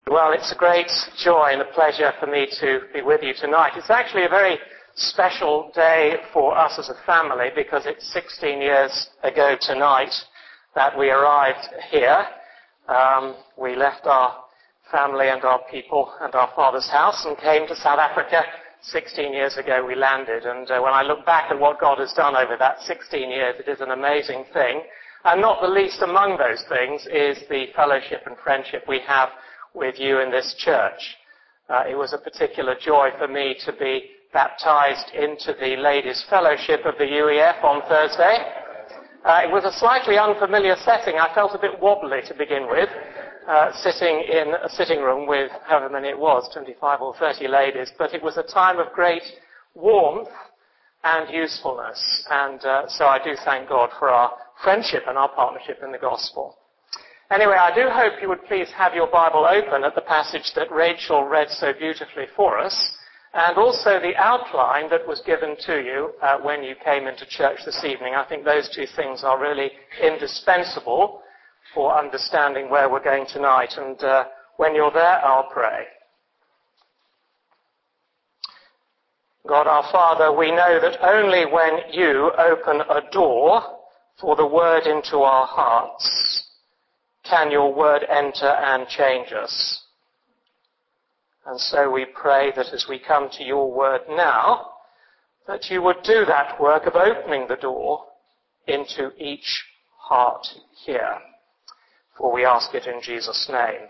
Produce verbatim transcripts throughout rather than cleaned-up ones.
Well, it's a great joy and a pleasure for me to be with you tonight. It's actually a very special day for us as a family because it's sixteen years ago tonight that we arrived here. Um, we left our family and our people and our father's house and came to South Africa. sixteen years ago we landed, and uh, when I look back at what God has done over that sixteen years, it is an amazing thing. And not the least among those things is the fellowship and friendship we have with you in this church. Uh, it was a particular joy for me to be baptized into the Ladies' Fellowship of the U E F on Thursday. Uh, it was a slightly unfamiliar setting. I felt a bit wobbly to begin with, uh, sitting in a sitting room with however many it was, twenty-five or thirty ladies, but it was a time of great warmth and usefulness. And uh, so I do thank God for our friendship and our partnership in the gospel. Anyway, I do hope you would please have your Bible open at the passage that Rachel read so beautifully for us, and also the outline that was given to you uh, when you came into church this evening. I think those two things are really indispensable for understanding where we're going tonight. And uh, when you're there, I'll pray. God our Father, we know that only when you open a door for the word into our hearts can your word enter and change us. And so we pray that as we come to your word now, that you would do that work of opening the door into each heart here. For we ask it in Jesus' name.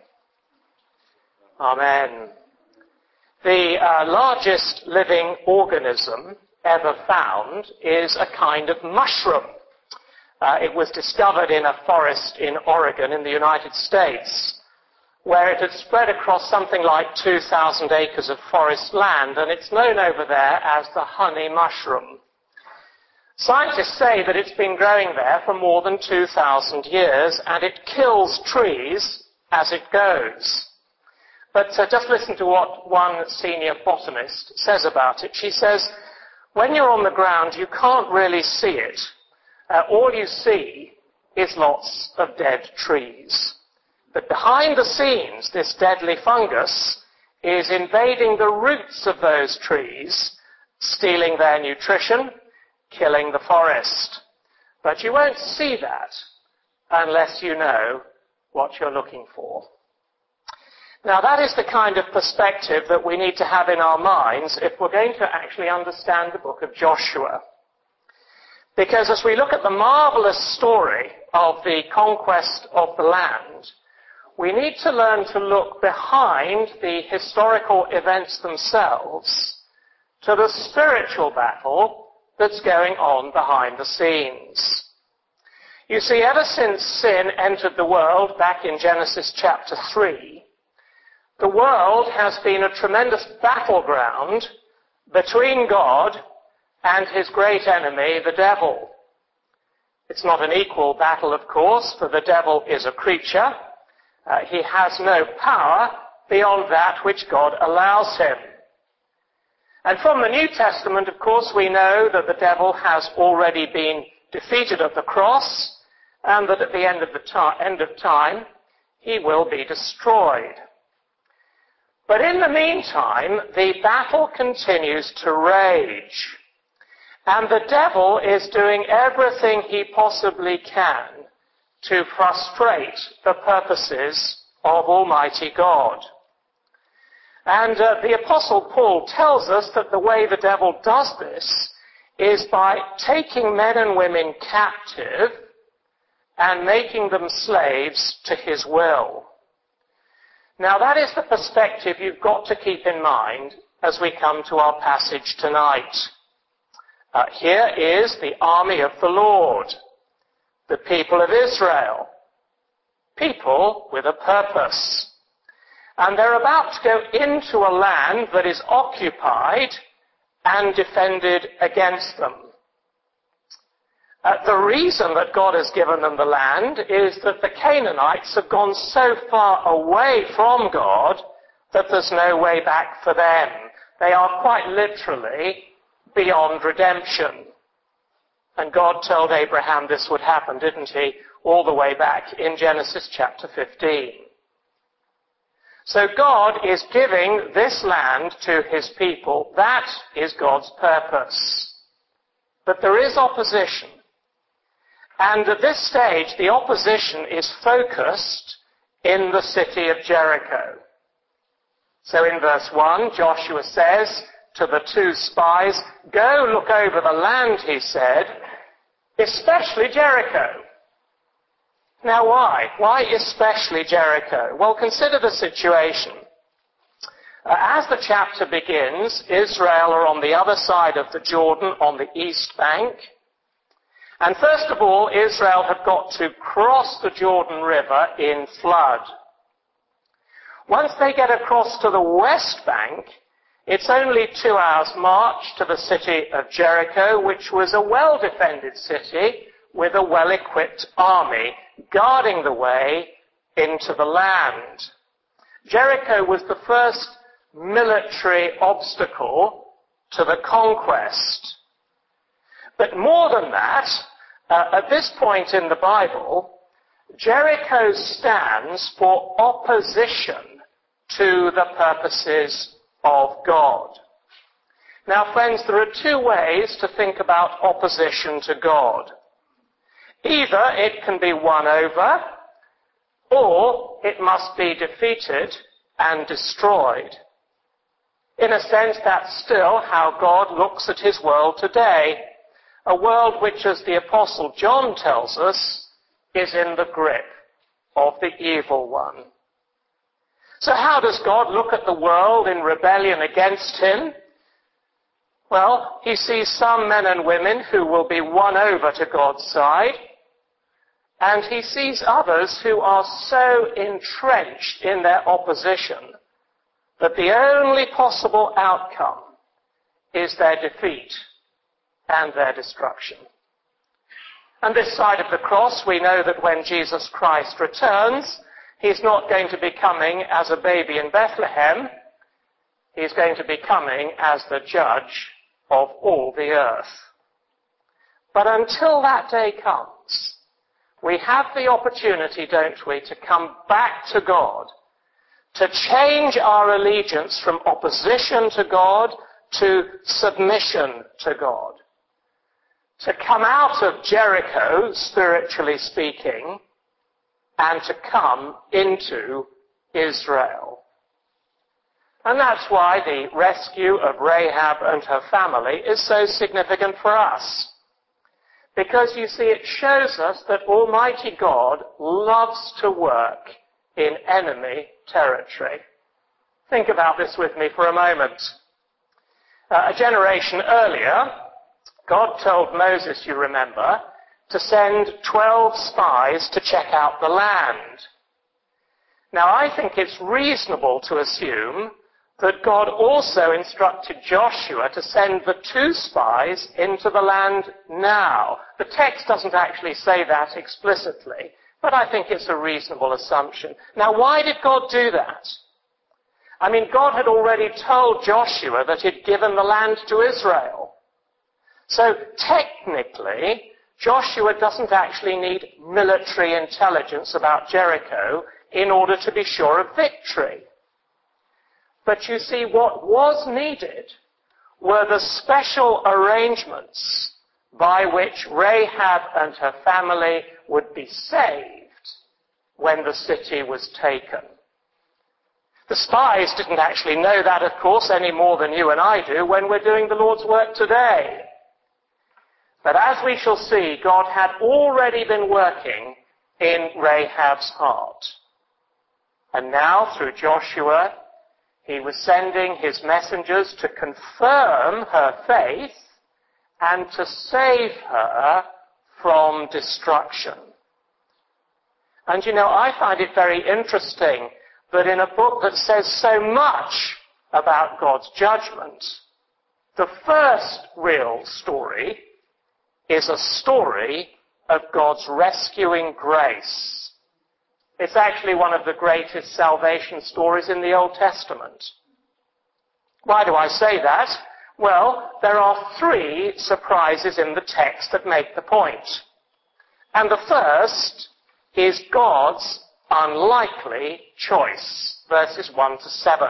Amen. The uh, largest living organism ever found is a kind of mushroom. Uh, it was discovered in a forest in Oregon in the United States, where it had spread across something like two thousand acres of forest land, and it's known over there as the honey mushroom. Scientists say that it's been growing there for more than two thousand years, and it kills trees as it goes. But uh, just listen to what one senior botanist says about it. She says, when you're on the ground, you can't really see it. Uh, all you see is lots of dead trees. But behind the scenes, this deadly fungus is invading the roots of those trees, stealing their nutrition, killing the forest. But you won't see that unless you know what you're looking for. Now, that is the kind of perspective that we need to have in our minds if we're going to actually understand the book of Joshua. Because as we look at the marvelous story of the conquest of the land, we need to learn to look behind the historical events themselves to the spiritual battle that's going on behind the scenes. You see, ever since sin entered the world back in Genesis chapter three, the world has been a tremendous battleground between God and his great enemy, the devil. It's not an equal battle, of course, for the devil is a creature. Uh, he has no power beyond that which God allows him. And from the New Testament, of course, we know that the devil has already been defeated at the cross, and that at the end of the ta- end of time, he will be destroyed. But in the meantime, the battle continues to rage. And the devil is doing everything he possibly can to frustrate the purposes of Almighty God. And uh, the Apostle Paul tells us that the way the devil does this is by taking men and women captive and making them slaves to his will. Now, that is the perspective you've got to keep in mind as we come to our passage tonight. Uh, here is the army of the Lord, the people of Israel, people with a purpose. And they're about to go into a land that is occupied and defended against them. Uh, the reason that God has given them the land is that the Canaanites have gone so far away from God that there's no way back for them. They are quite literally beyond redemption. And God told Abraham this would happen, didn't he? All the way back in Genesis chapter fifteen. So God is giving this land to his people. That is God's purpose. But there is opposition. And at this stage, the opposition is focused in the city of Jericho. So in verse one, Joshua says to the two spies, "Go look over the land," he said, "especially Jericho." Now why? Why especially Jericho? Well, consider the situation. Uh, as the chapter begins, Israel are on the other side of the Jordan on the east bank. And first of all, Israel have got to cross the Jordan River in flood. Once they get across to the west bank, it's only two hours' march to the city of Jericho, which was a well-defended city with a well-equipped army guarding the way into the land. Jericho was the first military obstacle to the conquest. But more than that, uh, at this point in the Bible, Jericho stands for opposition to the purposes of God. Now, friends, there are two ways to think about opposition to God. Either it can be won over, or it must be defeated and destroyed. In a sense, that's still how God looks at his world today. A world which, as the Apostle John tells us, is in the grip of the evil one. So how does God look at the world in rebellion against him? Well, he sees some men and women who will be won over to God's side, and he sees others who are so entrenched in their opposition that the only possible outcome is their defeat and their destruction. And this side of the cross, we know that when Jesus Christ returns, he's not going to be coming as a baby in Bethlehem. He's going to be coming as the judge of all the earth. But until that day comes, we have the opportunity, don't we, to come back to God, to change our allegiance from opposition to God to submission to God, to come out of Jericho, spiritually speaking, and to come into Israel. And that's why the rescue of Rahab and her family is so significant for us. Because, you see, it shows us that Almighty God loves to work in enemy territory. Think about this with me for a moment. Uh, a generation earlier, God told Moses, you remember, to send twelve spies to check out the land. Now, I think it's reasonable to assume that God also instructed Joshua to send the two spies into the land now. The text doesn't actually say that explicitly, but I think it's a reasonable assumption. Now, why did God do that? I mean, God had already told Joshua that he'd given the land to Israel. So, technically, Joshua doesn't actually need military intelligence about Jericho in order to be sure of victory. But you see, what was needed were the special arrangements by which Rahab and her family would be saved when the city was taken. The spies didn't actually know that, of course, any more than you and I do when we're doing the Lord's work today. But as we shall see, God had already been working in Rahab's heart. And now, through Joshua, he was sending his messengers to confirm her faith and to save her from destruction. And you know, I find it very interesting that in a book that says so much about God's judgment, the first real story is a story of God's rescuing grace. It's actually one of the greatest salvation stories in the Old Testament. Why do I say that? Well, there are three surprises in the text that make the point. And the first is God's unlikely choice. verses one to seven.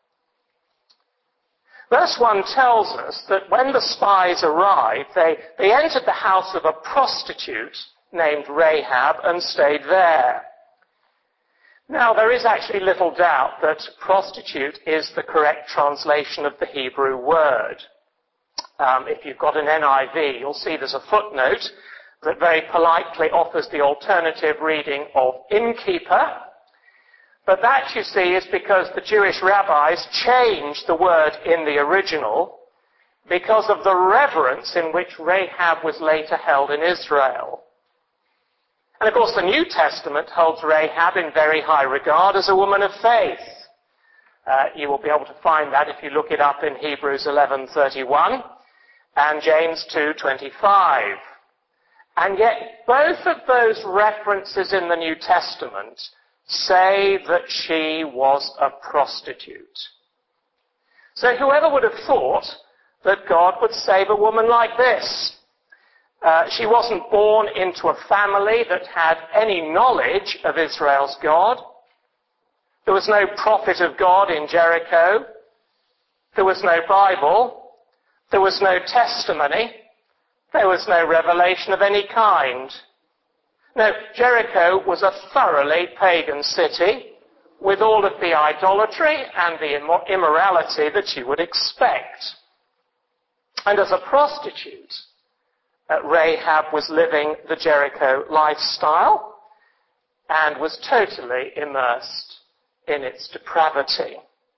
Verse one tells us that when the spies arrived, they, they entered the house of a prostitute named Rahab and stayed there. Now, there is actually little doubt that prostitute is the correct translation of the Hebrew word. Um, if you've got an N I V, you'll see there's a footnote that very politely offers the alternative reading of innkeeper. But that, you see, is because the Jewish rabbis changed the word in the original because of the reverence in which Rahab was later held in Israel. And of course, the New Testament holds Rahab in very high regard as a woman of faith. Uh, you will be able to find that if you look it up in Hebrews eleven thirty-one and James two twenty-five. And yet, both of those references in the New Testament say that she was a prostitute. So whoever would have thought that God would save a woman like this? Uh, she wasn't born into a family that had any knowledge of Israel's God. There was no prophet of God in Jericho. There was no Bible. There was no testimony. There was no revelation of any kind. No, Jericho was a thoroughly pagan city with all of the idolatry and the immorality that you would expect. And as a prostitute, Uh, Rahab was living the Jericho lifestyle and was totally immersed in its depravity.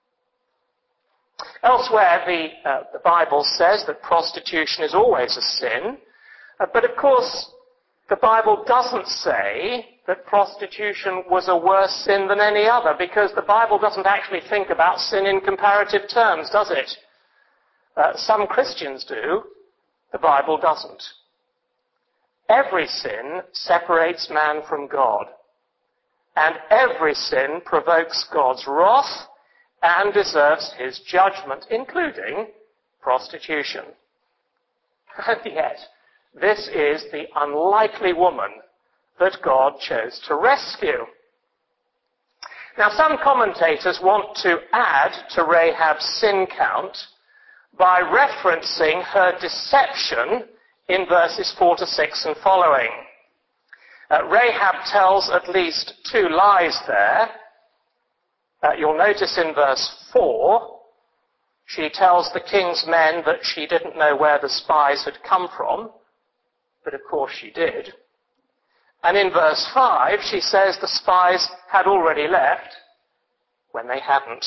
Elsewhere, the, uh, the Bible says that prostitution is always a sin, uh, but of course, the Bible doesn't say that prostitution was a worse sin than any other, because the Bible doesn't actually think about sin in comparative terms, does it? Uh, some Christians do. The Bible doesn't. Every sin separates man from God, and every sin provokes God's wrath and deserves his judgment, including prostitution. And yet, this is the unlikely woman that God chose to rescue. Now, some commentators want to add to Rahab's sin count by referencing her deception in verses four to six and following. Uh, Rahab tells at least two lies there. Uh, you'll notice in verse four, she tells the king's men that she didn't know where the spies had come from, but of course she did. And in verse five, she says the spies had already left when they hadn't.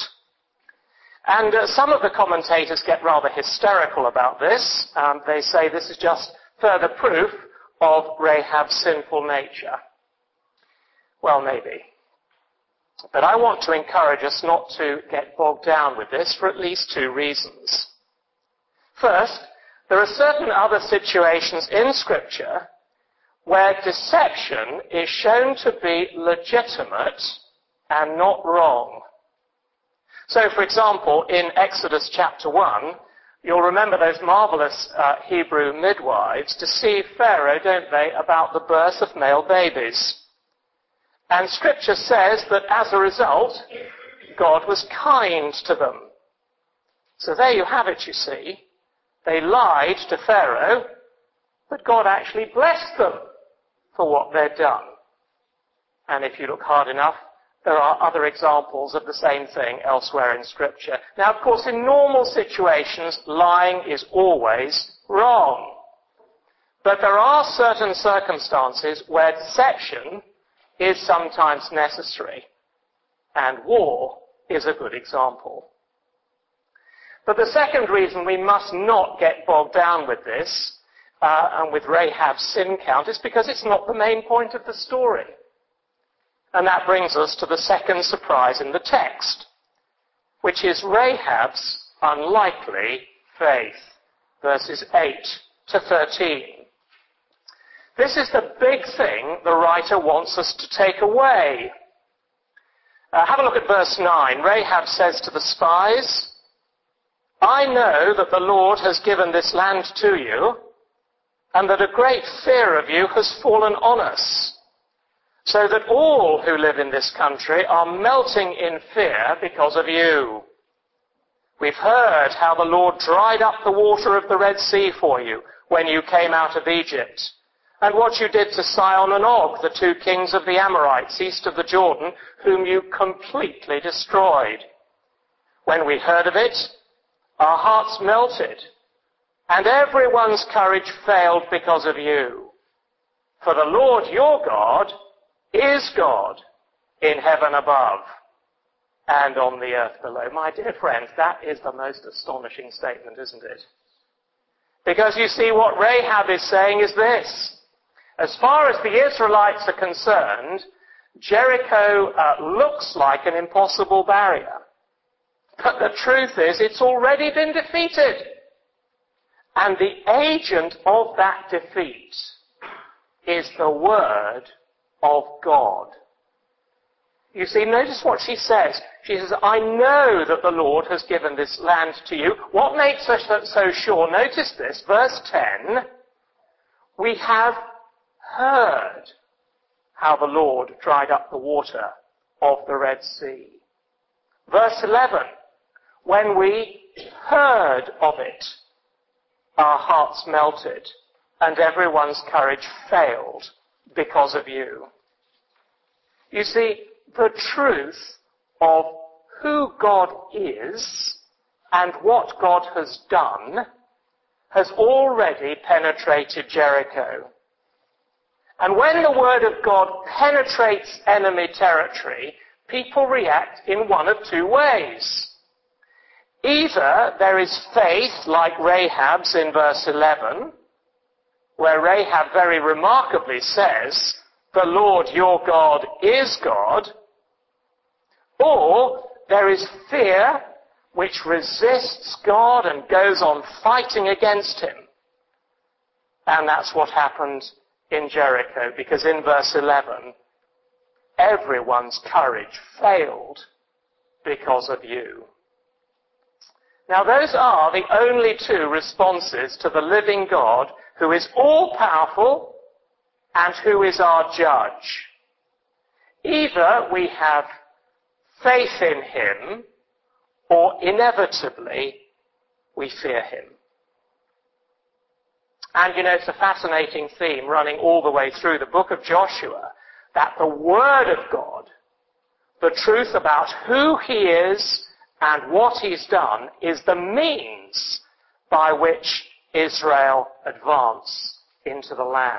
And uh, some of the commentators get rather hysterical about this. Um, they say this is just further proof of Rahab's sinful nature. Well, maybe. But I want to encourage us not to get bogged down with this for at least two reasons. First, there are certain other situations in Scripture where deception is shown to be legitimate and not wrong. So, for example, in Exodus chapter one, you'll remember those marvelous uh, Hebrew midwives deceive Pharaoh, don't they, about the birth of male babies. And Scripture says that as a result, God was kind to them. So there you have it, you see. They lied to Pharaoh, but God actually blessed them for what they'd done. And if you look hard enough, there are other examples of the same thing elsewhere in Scripture. Now, of course, in normal situations, lying is always wrong. But there are certain circumstances where deception is sometimes necessary. And war is a good example. But the second reason we must not get bogged down with this, uh, and with Rahab's sin count, is because it's not the main point of the story. And that brings us to the second surprise in the text, which is Rahab's unlikely faith, verses eight to thirteen. This is the big thing the writer wants us to take away. Uh, have a look at verse nine. Rahab says to the spies, "I know that the Lord has given this land to you, and that a great fear of you has fallen on us. so that all who live in this country are melting in fear because of you. We've heard how the Lord dried up the water of the Red Sea for you when you came out of Egypt, and what you did to Sihon and Og, the two kings of the Amorites east of the Jordan, whom you completely destroyed. When we heard of it, our hearts melted, and everyone's courage failed because of you. For the Lord your God is God in heaven above and on the earth below. My dear friends, that is the most astonishing statement, isn't it? Because you see, what Rahab is saying is this. As far as the Israelites are concerned, Jericho uh, looks like an impossible barrier. But the truth is, it's already been defeated. And the agent of that defeat is the word of God. You see, notice what she says. She says, I know that the Lord has given this land to you. What makes us so sure? Notice this, verse ten. We have heard how the Lord dried up the water of the Red Sea. Verse eleven. When we heard of it, our hearts melted, and everyone's courage failed because of you. You see, the truth of who God is and what God has done has already penetrated Jericho. And when the word of God penetrates enemy territory, people react in one of two ways. Either there is faith like Rahab's in verse eleven, where Rahab very remarkably says, the Lord your God is God, or there is fear which resists God and goes on fighting against him. And that's what happened in Jericho, because in verse eleven, everyone's courage failed because of you. Now those are the only two responses to the living God who is all-powerful and who is our judge. Either we have faith in him, or inevitably we fear him. And you know, it's a fascinating theme running all the way through the book of Joshua, that the Word of God, the truth about who he is and what he's done, is the means by which Israel advance into the land.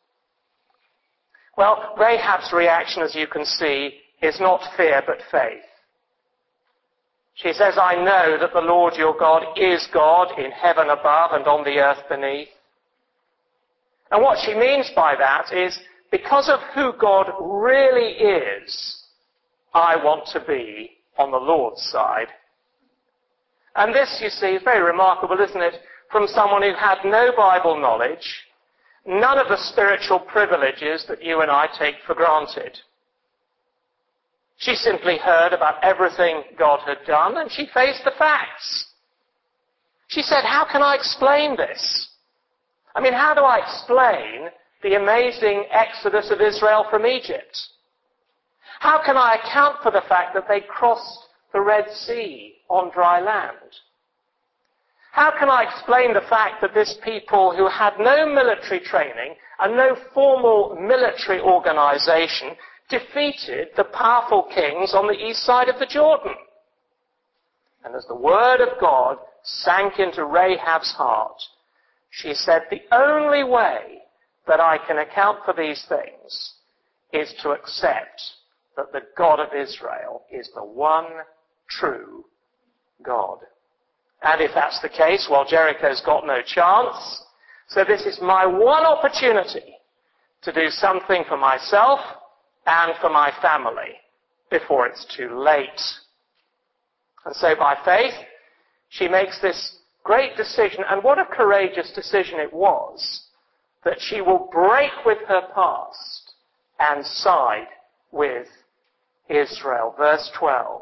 Well, Rahab's reaction, as you can see, is not fear but faith. She says, I know that the Lord your God is God in heaven above and on the earth beneath. And what she means by that is, because of who God really is, I want to be on the Lord's side. And this, you see, is very remarkable, isn't it? From someone who had no Bible knowledge, none of the spiritual privileges that you and I take for granted. She simply heard about everything God had done, and she faced the facts. She said, how can I explain this? I mean, how do I explain the amazing exodus of Israel from Egypt? How can I account for the fact that they crossed the Red Sea on dry land? How can I explain the fact that this people who had no military training and no formal military organization defeated the powerful kings on the east side of the Jordan? And as the word of God sank into Rahab's heart, she said, the only way that I can account for these things is to accept that the God of Israel is the one true God. And if that's the case, well, Jericho's got no chance. So this is my one opportunity to do something for myself and for my family before it's too late. And so by faith, she makes this great decision, and what a courageous decision it was, that she will break with her past and side with Israel. Verse twelve.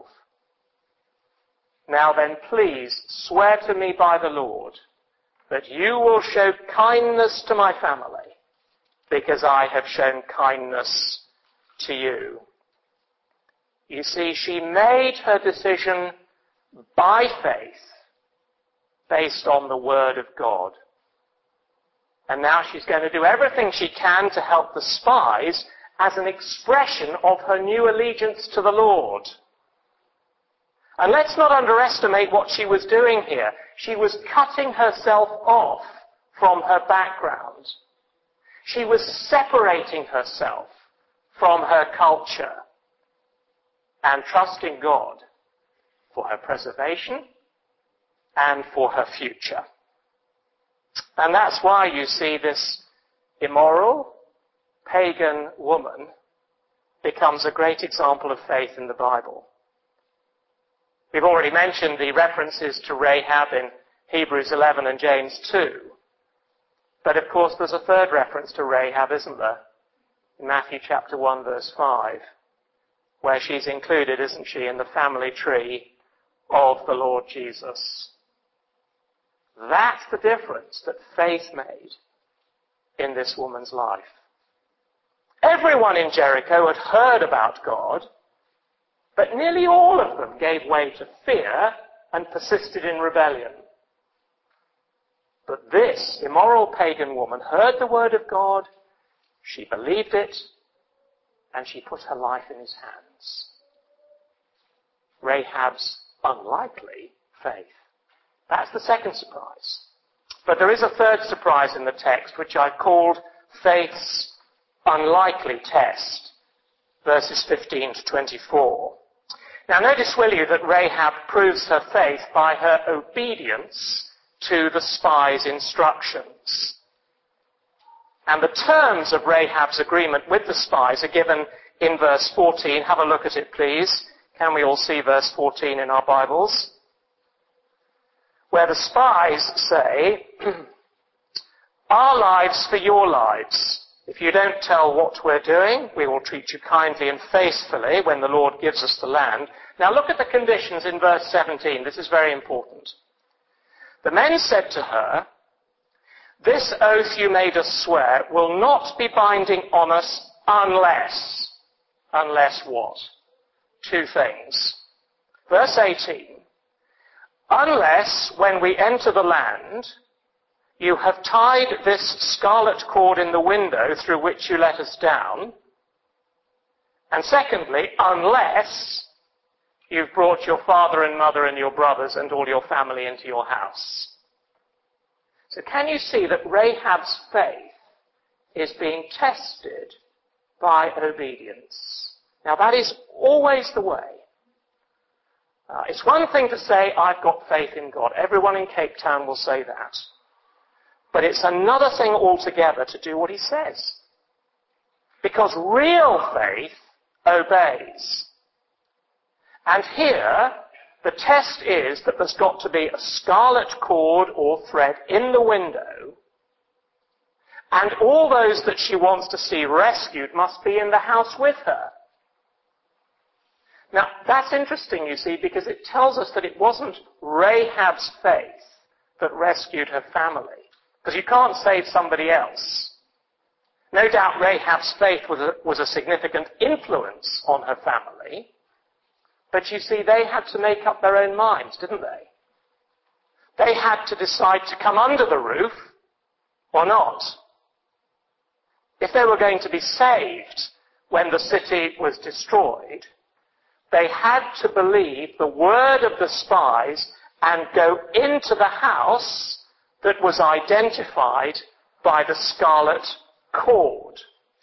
Now then, please swear to me by the Lord that you will show kindness to my family, because I have shown kindness to you. You see, she made her decision by faith, based on the Word of God. And now she's going to do everything she can to help the spies as an expression of her new allegiance to the Lord. And let's not underestimate what she was doing here. She was cutting herself off from her background. She was separating herself from her culture and trusting God for her preservation and for her future. And that's why you see this immoral, pagan woman becomes a great example of faith in the Bible. We've already mentioned the references to Rahab in Hebrews eleven and James two. But of course there's a third reference to Rahab, isn't there? In Matthew chapter one verse five, where she's included, isn't she, in the family tree of the Lord Jesus. That's the difference that faith made in this woman's life. Everyone in Jericho had heard about God, but nearly all of them gave way to fear and persisted in rebellion. But this immoral pagan woman heard the word of God, she believed it, and she put her life in his hands. Rahab's unlikely faith. That's the second surprise. But there is a third surprise in the text, which I've called faith's unlikely test, verses fifteen to twenty-four. Now notice, will you, that Rahab proves her faith by her obedience to the spies' instructions. And the terms of Rahab's agreement with the spies are given in verse fourteen. Have a look at it, please. Can we all see verse fourteen in our Bibles? Where the spies say, our lives for your lives. If you don't tell what we're doing, we will treat you kindly and faithfully when the Lord gives us the land. Now look at the conditions in verse seventeen. This is very important. The men said to her, this oath you made us swear will not be binding on us unless. Unless what? Two things. Verse eighteen. Unless, when we enter the land, you have tied this scarlet cord in the window through which you let us down. And secondly, unless you've brought your father and mother and your brothers and all your family into your house. So can you see that Rahab's faith is being tested by obedience? Now that is always the way. Uh, it's one thing to say, I've got faith in God. Everyone in Cape Town will say that. But it's another thing altogether to do what he says. Because real faith obeys. And here, the test is that there's got to be a scarlet cord or thread in the window, and all those that she wants to see rescued must be in the house with her. Now, that's interesting, you see, because it tells us that it wasn't Rahab's faith that rescued her family. Because you can't save somebody else. No doubt Rahab's faith was a, was a significant influence on her family. But you see, they had to make up their own minds, didn't they? They had to decide to come under the roof or not. If they were going to be saved when the city was destroyed, they had to believe the word of the spies and go into the house that was identified by the scarlet cord.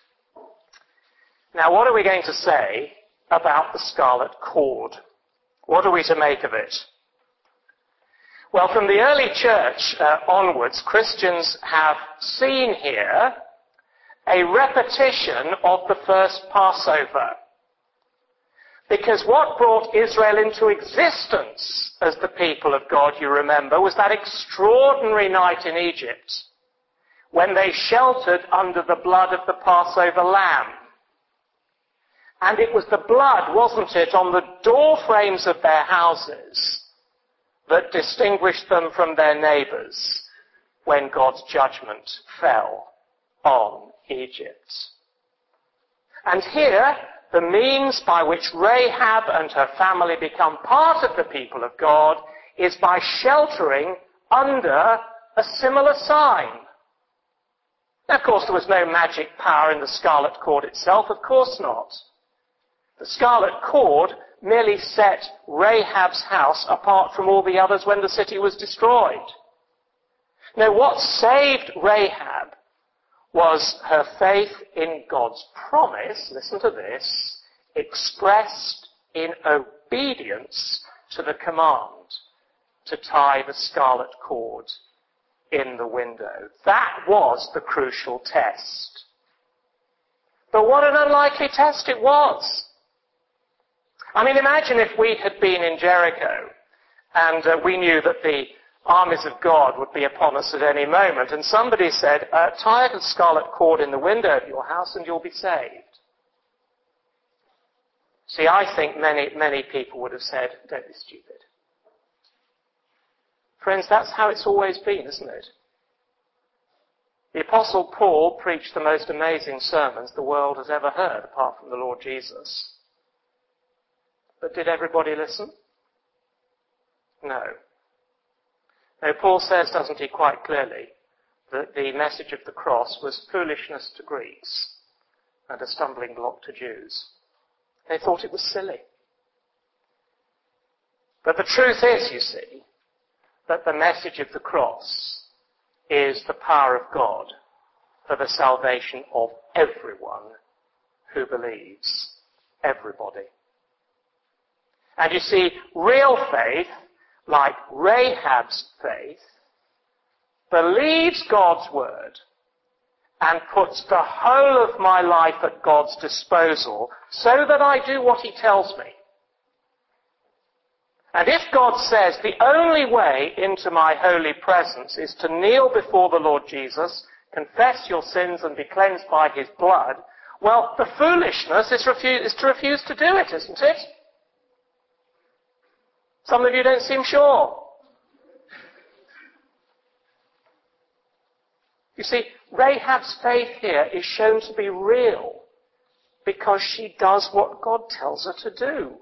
Now, what are we going to say about the scarlet cord? What are we to make of it? Well, from the early church uh, onwards, Christians have seen here a repetition of the first Passover. Because what brought Israel into existence as the people of God, you remember, was that extraordinary night in Egypt when they sheltered under the blood of the Passover lamb. And it was the blood, wasn't it, on the door frames of their houses that distinguished them from their neighbours when God's judgment fell on Egypt. And here, the means by which Rahab and her family become part of the people of God is by sheltering under a similar sign. Now, of course, there was no magic power in the scarlet cord itself, of course not. The scarlet cord merely set Rahab's house apart from all the others when the city was destroyed. Now, what saved Rahab was her faith in God's promise, listen to this, expressed in obedience to the command to tie the scarlet cord in the window. That was the crucial test. But what an unlikely test it was. I mean, imagine if we had been in Jericho and uh, we knew that the armies of God would be upon us at any moment, and somebody said, uh, tie a scarlet cord in the window of your house and you'll be saved. See, I think many, many people would have said, don't be stupid. Friends, that's how it's always been, isn't it? The Apostle Paul preached the most amazing sermons the world has ever heard, apart from the Lord Jesus. But did everybody listen? No. No, Paul says, doesn't he, quite clearly, that the message of the cross was foolishness to Greeks and a stumbling block to Jews. They thought it was silly. But the truth is, you see, that the message of the cross is the power of God for the salvation of everyone who believes. Everybody. And you see, real faith, like Rahab's faith, believes God's word and puts the whole of my life at God's disposal so that I do what he tells me. And if God says the only way into my holy presence is to kneel before the Lord Jesus, confess your sins and be cleansed by his blood, well, the foolishness is, refu- is to refuse to do it, isn't it? Some of you don't seem sure. You see, Rahab's faith here is shown to be real because she does what God tells her to do.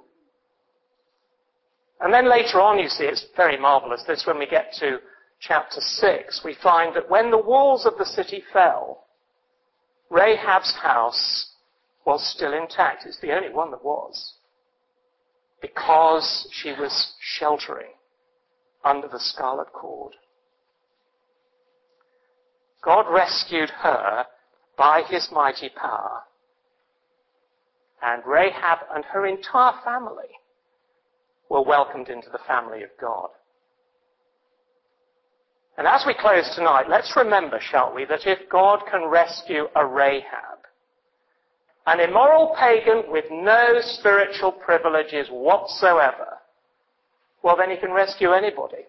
And then later on, you see, it's very marvelous. This, when we get to chapter six, we find that when the walls of the city fell, Rahab's house was still intact. It's the only one that was. Because she was sheltering under the scarlet cord. God rescued her by his mighty power. And Rahab and her entire family were welcomed into the family of God. And as we close tonight, let's remember, shall we, that if God can rescue a Rahab, an immoral pagan with no spiritual privileges whatsoever, well, then he can rescue anybody.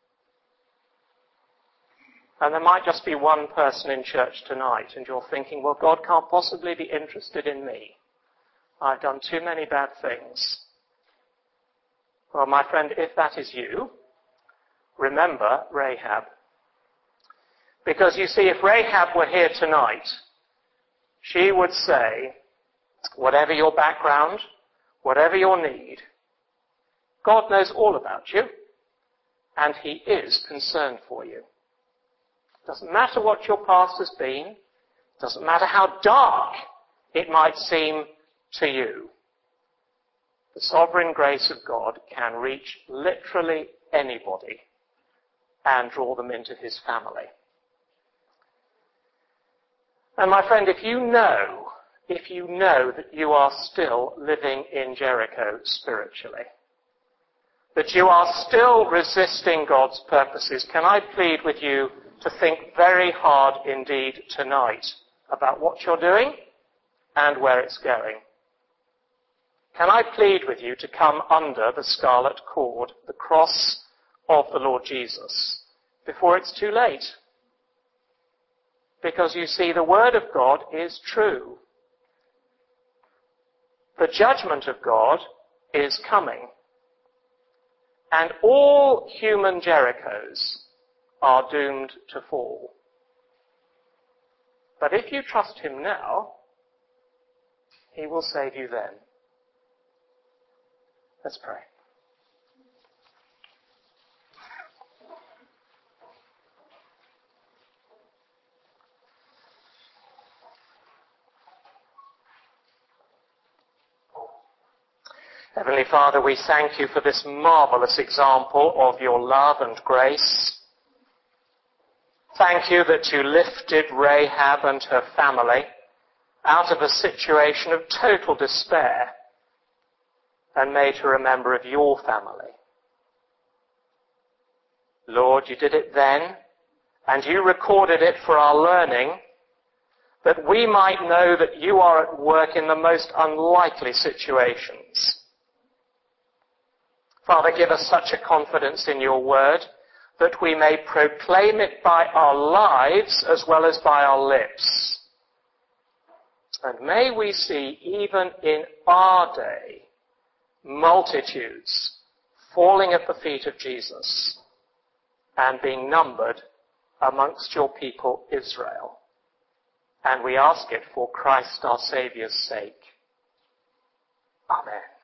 And there might just be one person in church tonight, and you're thinking, well, God can't possibly be interested in me. I've done too many bad things. Well, my friend, if that is you, remember Rahab. Because you see, if Rahab were here tonight, she would say, whatever your background, whatever your need, God knows all about you, and he is concerned for you. Doesn't matter what your past has been, doesn't matter how dark it might seem to you. The sovereign grace of God can reach literally anybody and draw them into his family. And my friend, if you know, if you know that you are still living in Jericho spiritually, that you are still resisting God's purposes, can I plead with you to think very hard indeed tonight about what you're doing and where it's going? Can I plead with you to come under the scarlet cord, the cross of the Lord Jesus, before it's too late? Because you see, the word of God is true. The judgment of God is coming. And all human Jerichos are doomed to fall. But if you trust him now, he will save you then. Let's pray. Heavenly Father, we thank you for this marvelous example of your love and grace. Thank you that you lifted Rahab and her family out of a situation of total despair and made her a member of your family. Lord, you did it then, and you recorded it for our learning, that we might know that you are at work in the most unlikely situations. Father, give us such a confidence in your word that we may proclaim it by our lives as well as by our lips. And may we see, even in our day, multitudes falling at the feet of Jesus and being numbered amongst your people Israel. And we ask it for Christ our Saviour's sake.